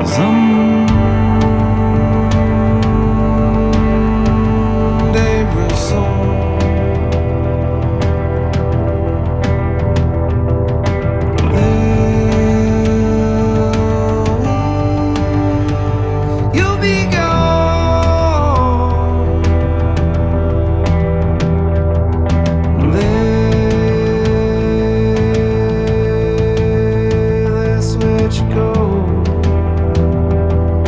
Someday we'll soar. You'll be gone. Let's let you go.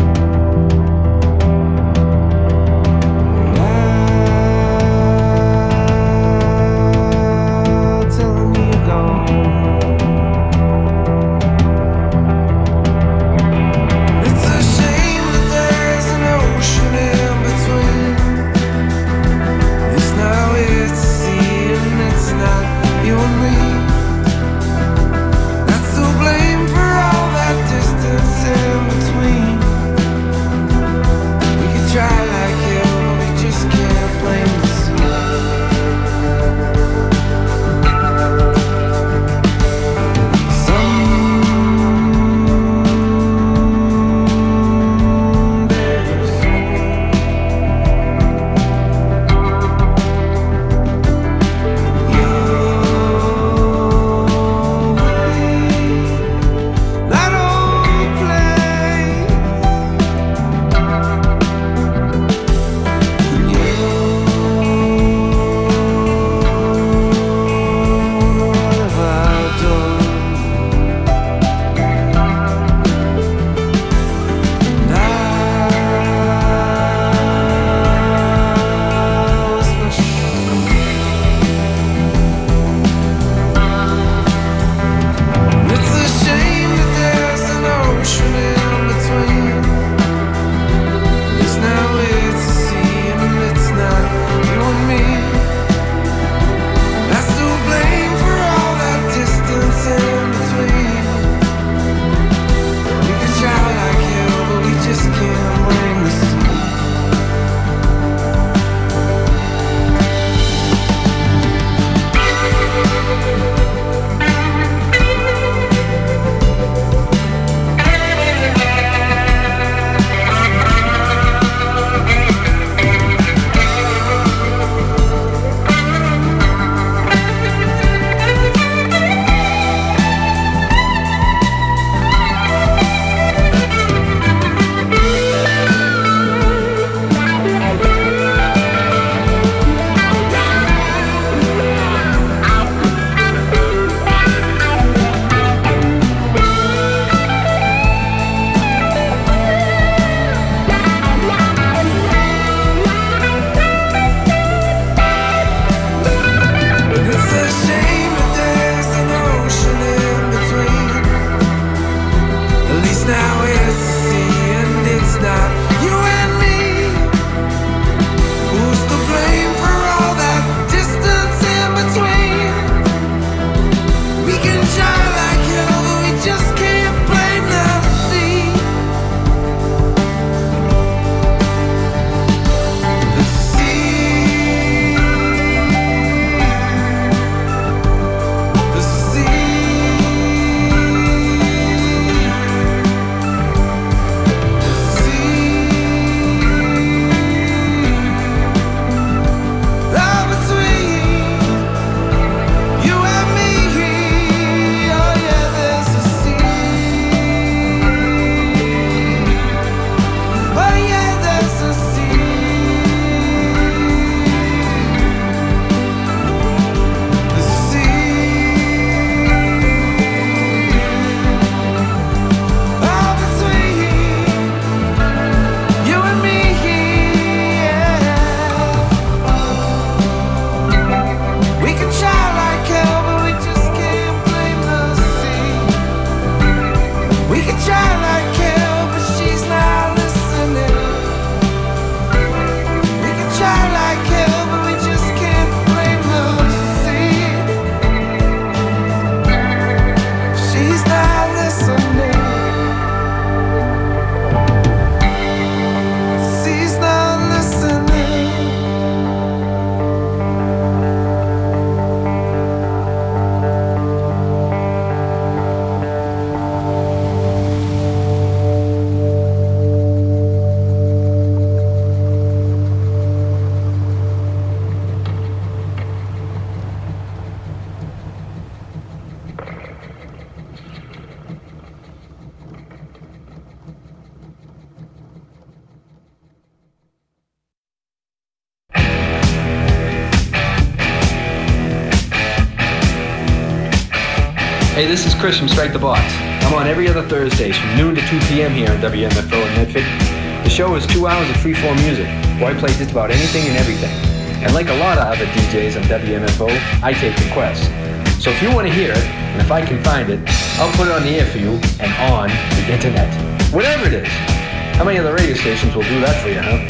Hey, this is Chris from Strike the Box. I'm on every other Thursdays from noon to 2 p.m. here on WMFO in Medford. The show is 2 hours of free-form music, where I play just about anything and everything. And like a lot of other DJs on WMFO, I take requests. So if you want to hear it, and if I can find it, I'll put it on the air for you and on the internet. Whatever it is. How many other radio stations will do that for you, huh?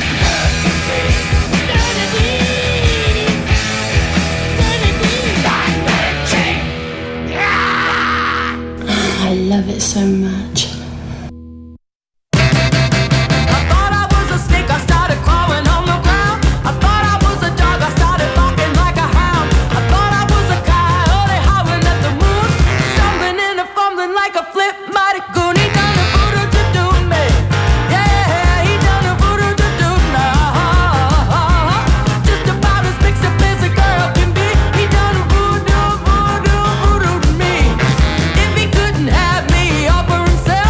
I love it so much. If he couldn't have me, offer himself.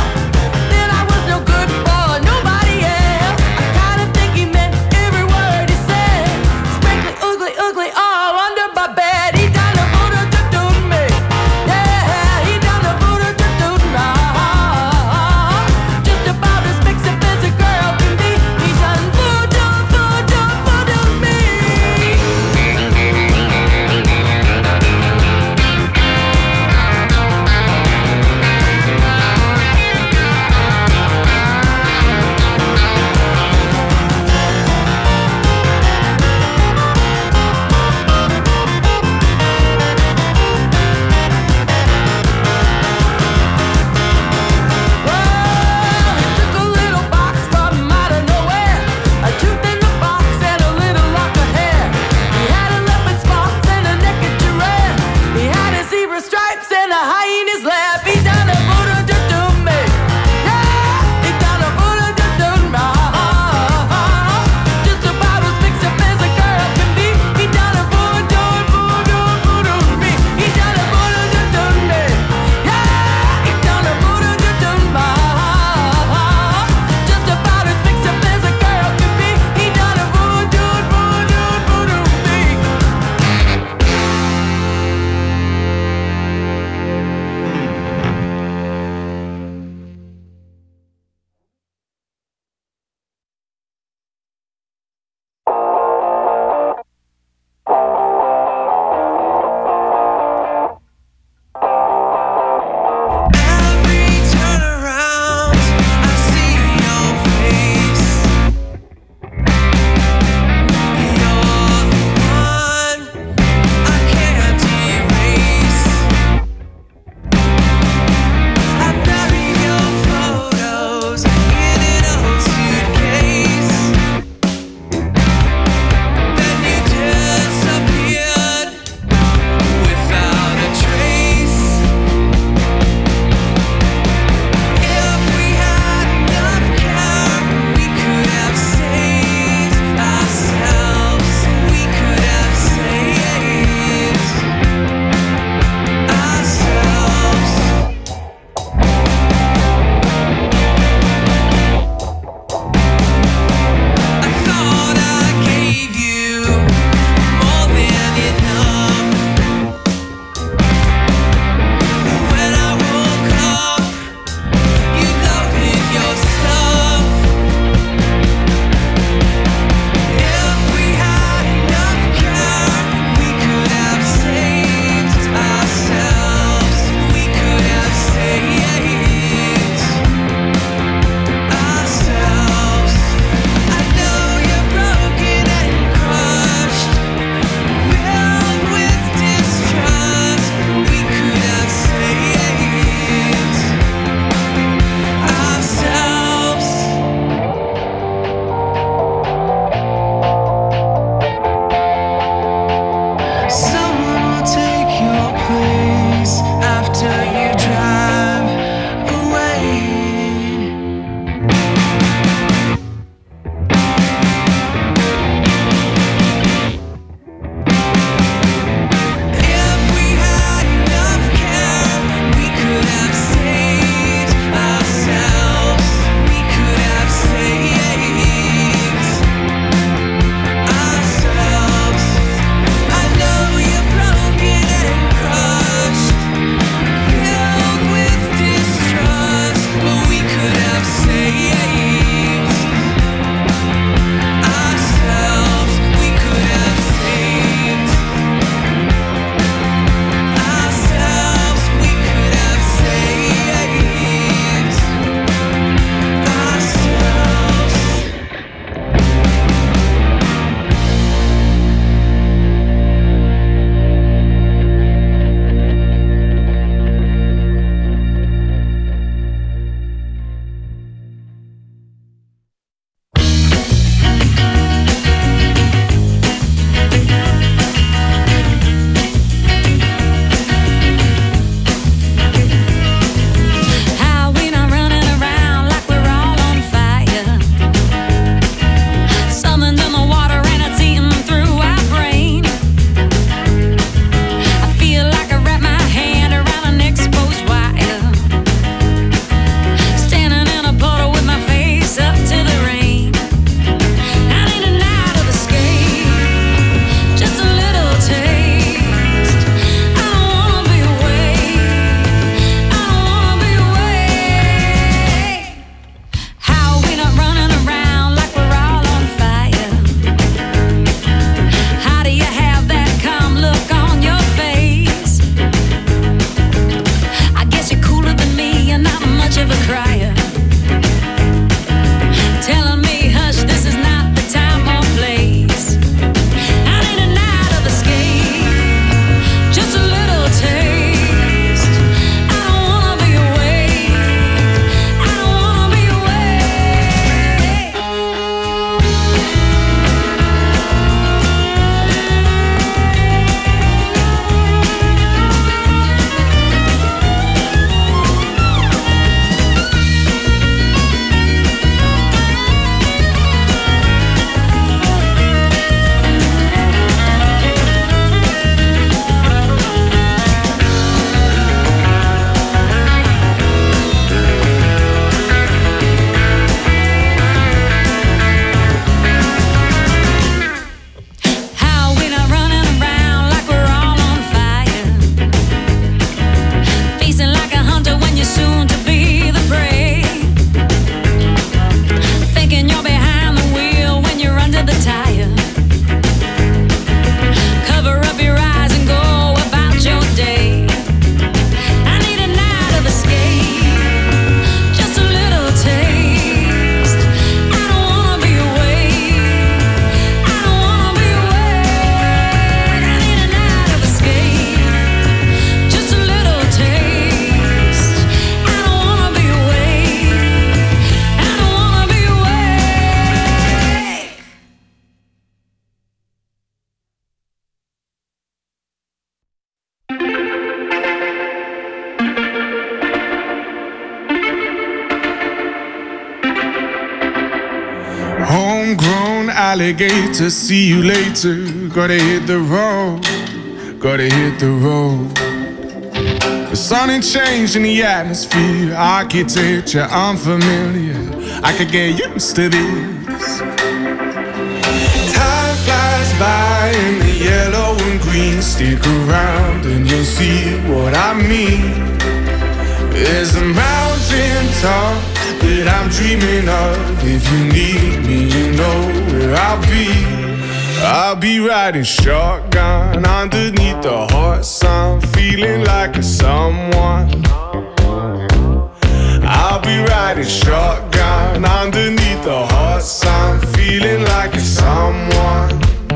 Homegrown alligator, see you later. Gotta hit the road, gotta hit the road. The sun ain't changed in the atmosphere, architecture unfamiliar. I could get used to this. Time flies by in the yellow and green. Stick around and you'll see what I mean. There's a mountain top that I'm dreaming of. If you need me, you know where I'll be. I'll be riding shotgun underneath the hot sun, feeling like a someone. I'll be riding shotgun underneath the hot sun, feeling like a someone.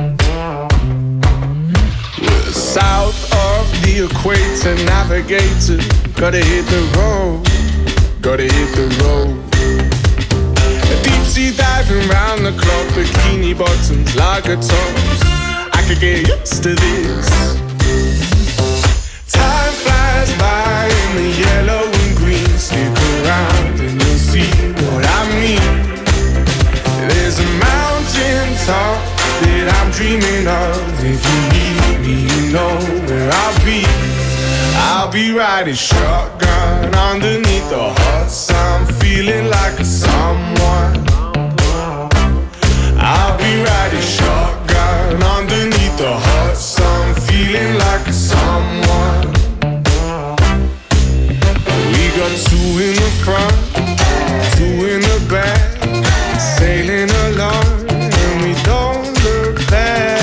We're south of the equator, navigator. Gotta hit the road, gotta hit the road. Deep sea diving round the clock, bikini bottoms, lager tops. I could get used to this. Time flies by in the yellow and green. Stick around and you'll see what I mean. There's a mountain top that I'm dreaming of. If you need me, you know where I'll be. I'll be riding shotgun underneath the hot sun, feeling like a someone. I'll be riding shotgun underneath the hot sun, feeling like a someone. We got two in the front, two in the back, sailing along and we don't look back.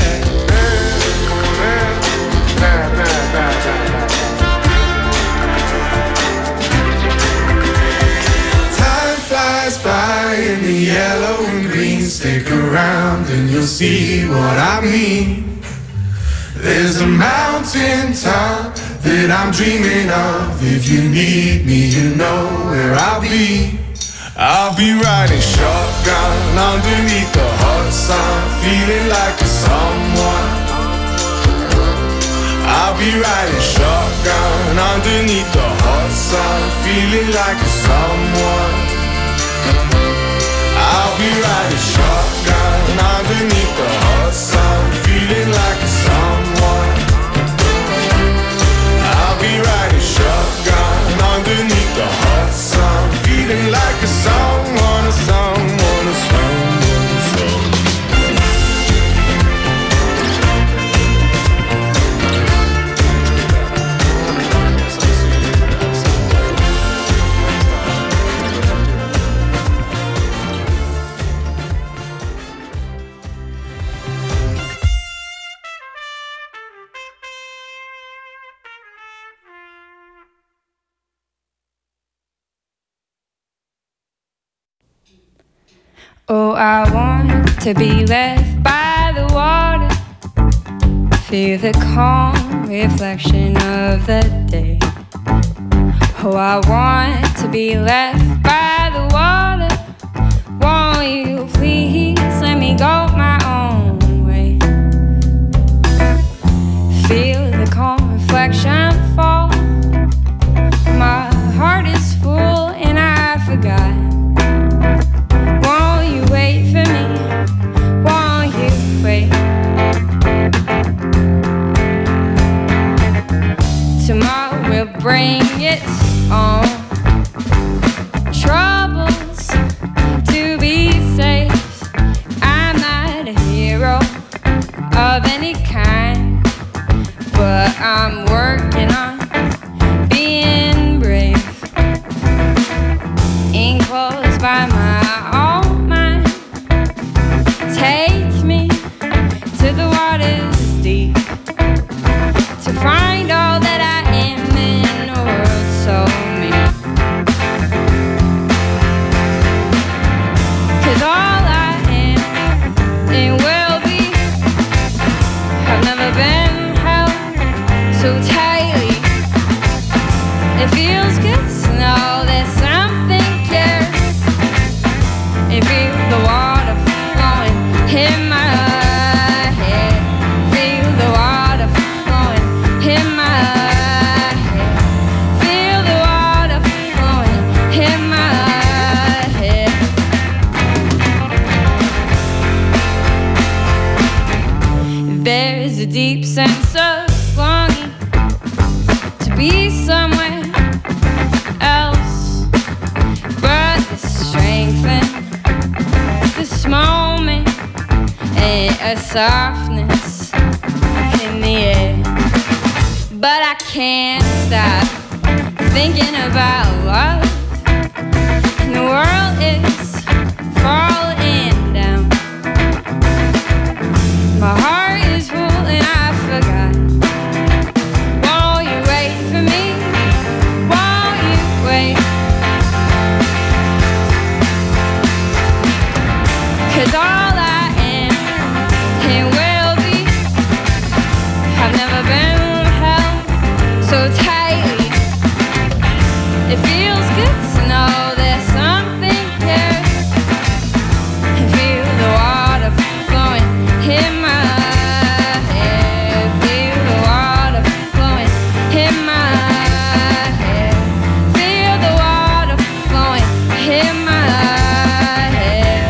By in the yellow and green. Stick around and you'll see what I mean. There's a mountain top that I'm dreaming of. If you need me, you know where I'll be. I'll be riding shotgun underneath the hot sun, feeling like a someone. I'll be riding shotgun underneath the hot sun, feeling like a someone. I'll be riding shotgun underneath the hot sun, feeling like a someone. I'll be riding shotgun underneath the hot sun, feeling like a someone, a someone, a someone, a someone. Oh, I want to be left by the water, feel the calm reflection of the day. Oh, I want to be left by the water. Won't you please let me go my own way? Feel the calm reflection fall. My heart is full and I forgot. Wait for me, won't you wait? Tomorrow will bring its own troubles to be safe. I'm not a hero of any kind, but I'm working on being brave. Enclosed by my own mind, take me to the water's deep, to find all that I am in a world so mean. 'Cause all I am and will be have never been held so tightly. It feels good to know that something cares. It feels the water flowing in my head. Feel the water flowing in my head. Feel the water flowing in my head. There's a deep sense of longing to be somewhere else, but the strength in this moment and a softness in the air. But I can't stop thinking about love, and the world is falling down. My heart is full and I forgot. Won't you wait for me? Won't you wait? 'Cause all I am and will be, I've never been held so tightly. It feels good to know there's something here, and feel the water flowing in my hair. Feel the water flowing in my hair. Feel the water flowing in my hair.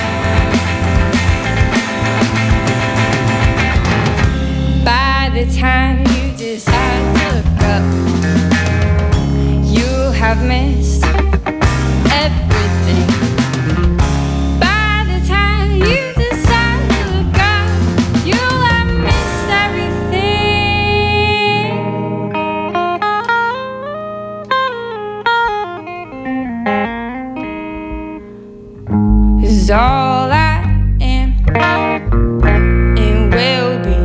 By the time you decide to look up, you have missed everything. By the time you decide to look up, you'll have missed everything. 'Cause all I am and will be,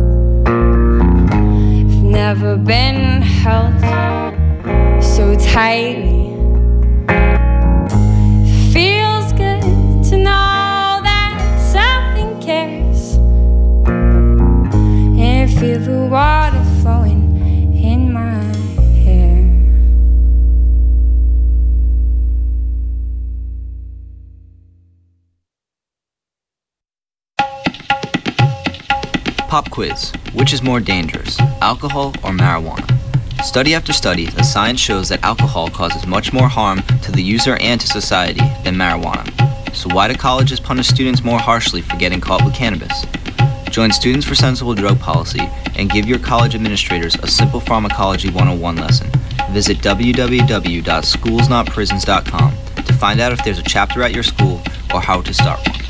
I've never been held so tightly. Feels good to know that something cares, and feel the water flowing in my hair. Pop quiz. Which is more dangerous, alcohol or marijuana? Study after study, the science shows that alcohol causes much more harm to the user and to society than marijuana. So why do colleges punish students more harshly for getting caught with cannabis? Join Students for Sensible Drug Policy and give your college administrators a simple pharmacology 101 lesson. Visit www.schoolsnotprisons.com to find out if there's a chapter at your school or how to start one.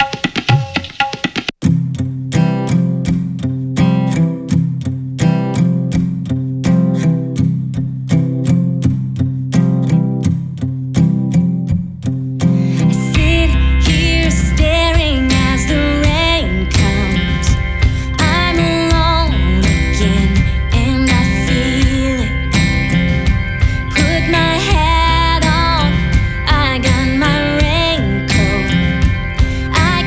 I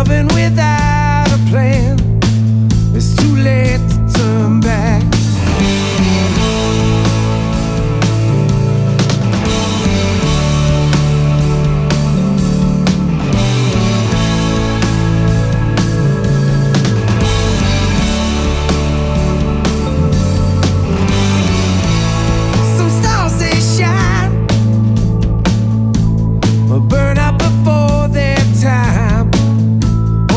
loving without a plan. It's too late to turn back. Some stars they shine, but burn out before their time.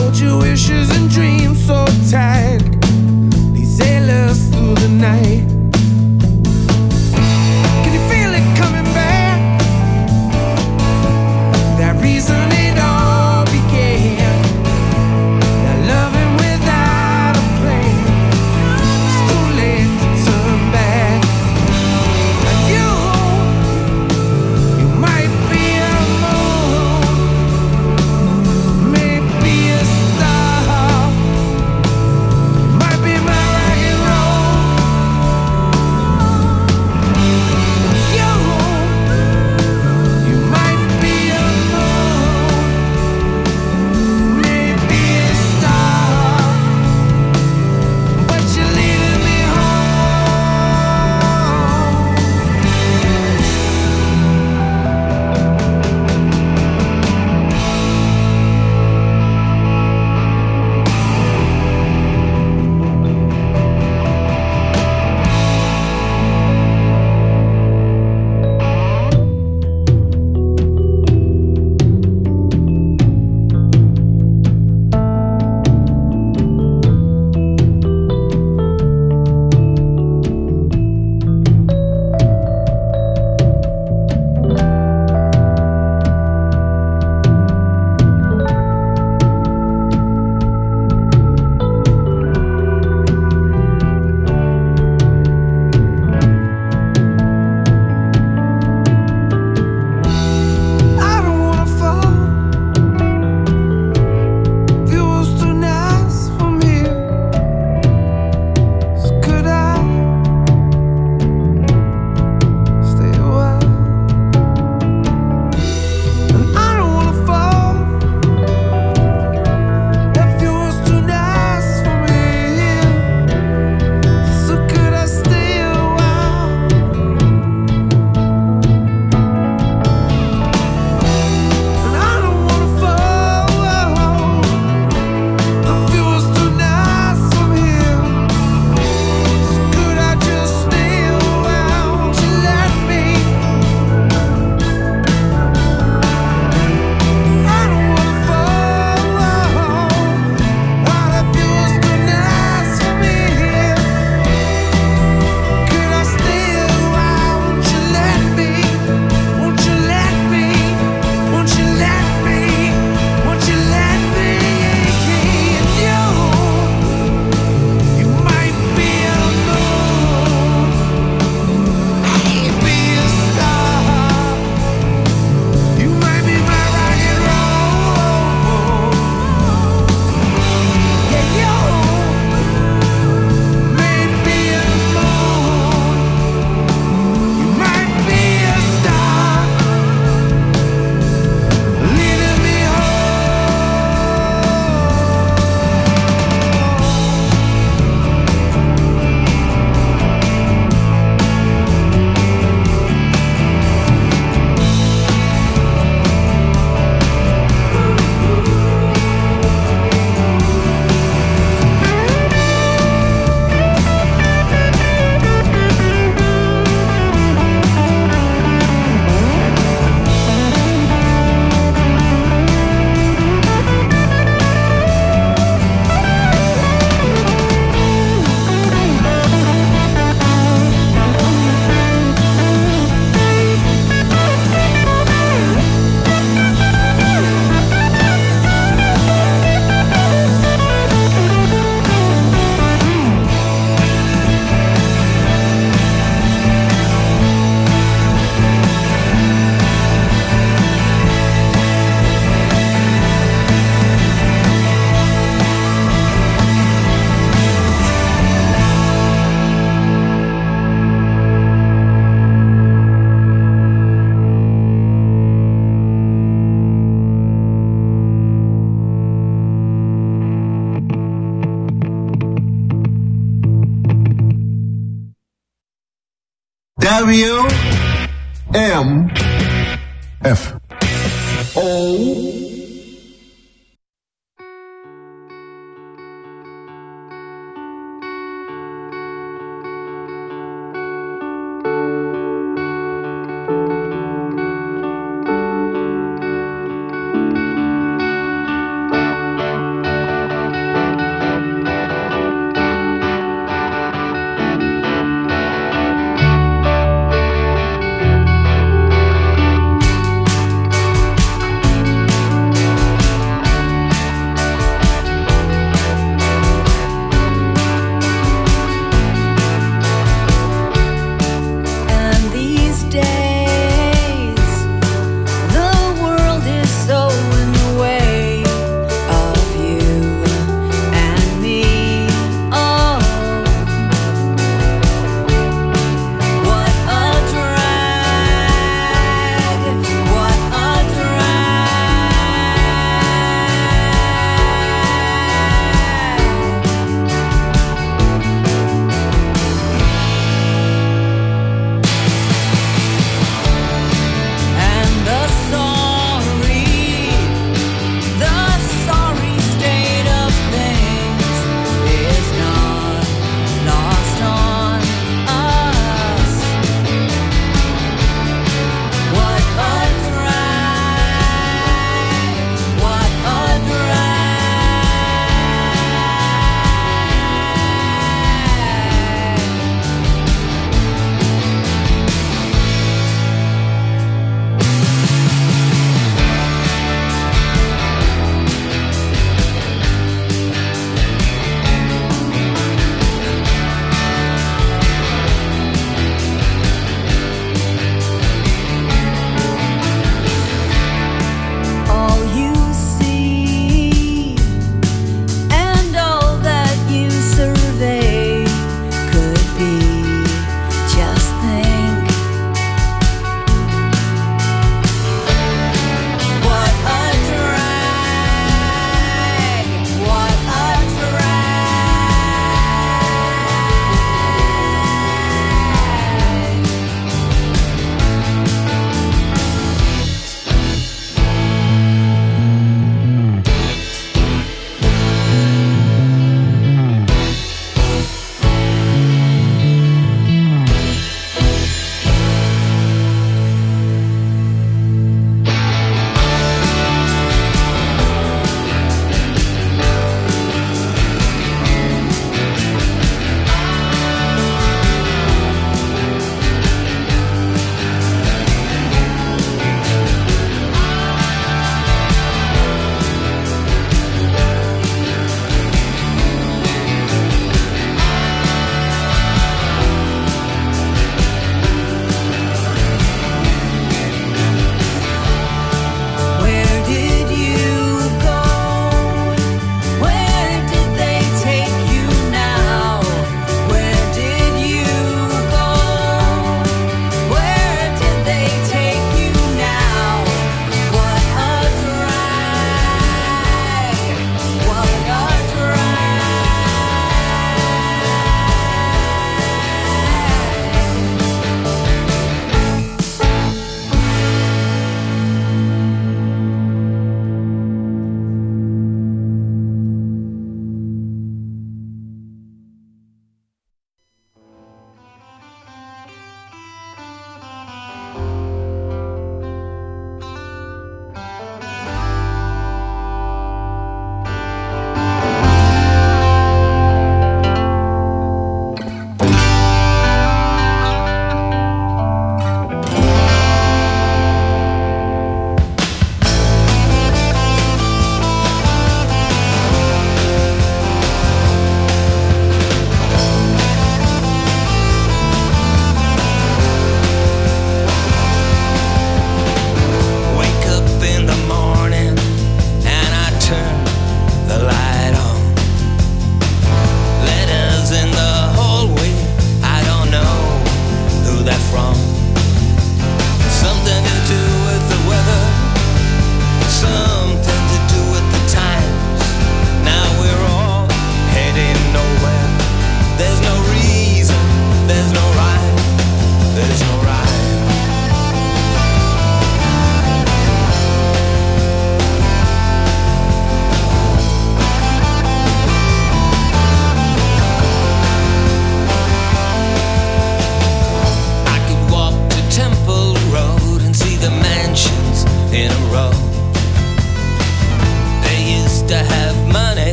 WMFO.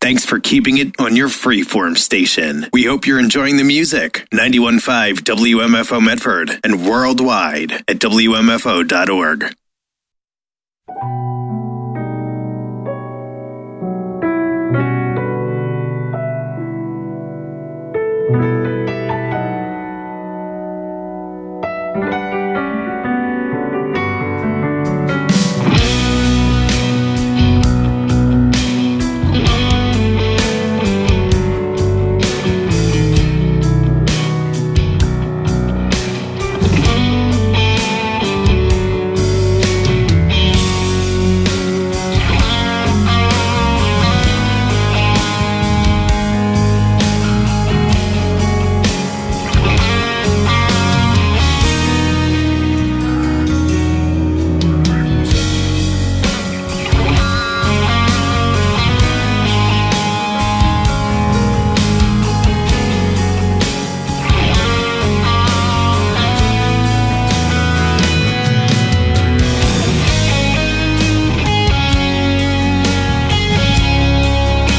Thanks for keeping it on your freeform station. We hope you're enjoying the music. 91.5 WMFO Medford and worldwide at WMFO.org.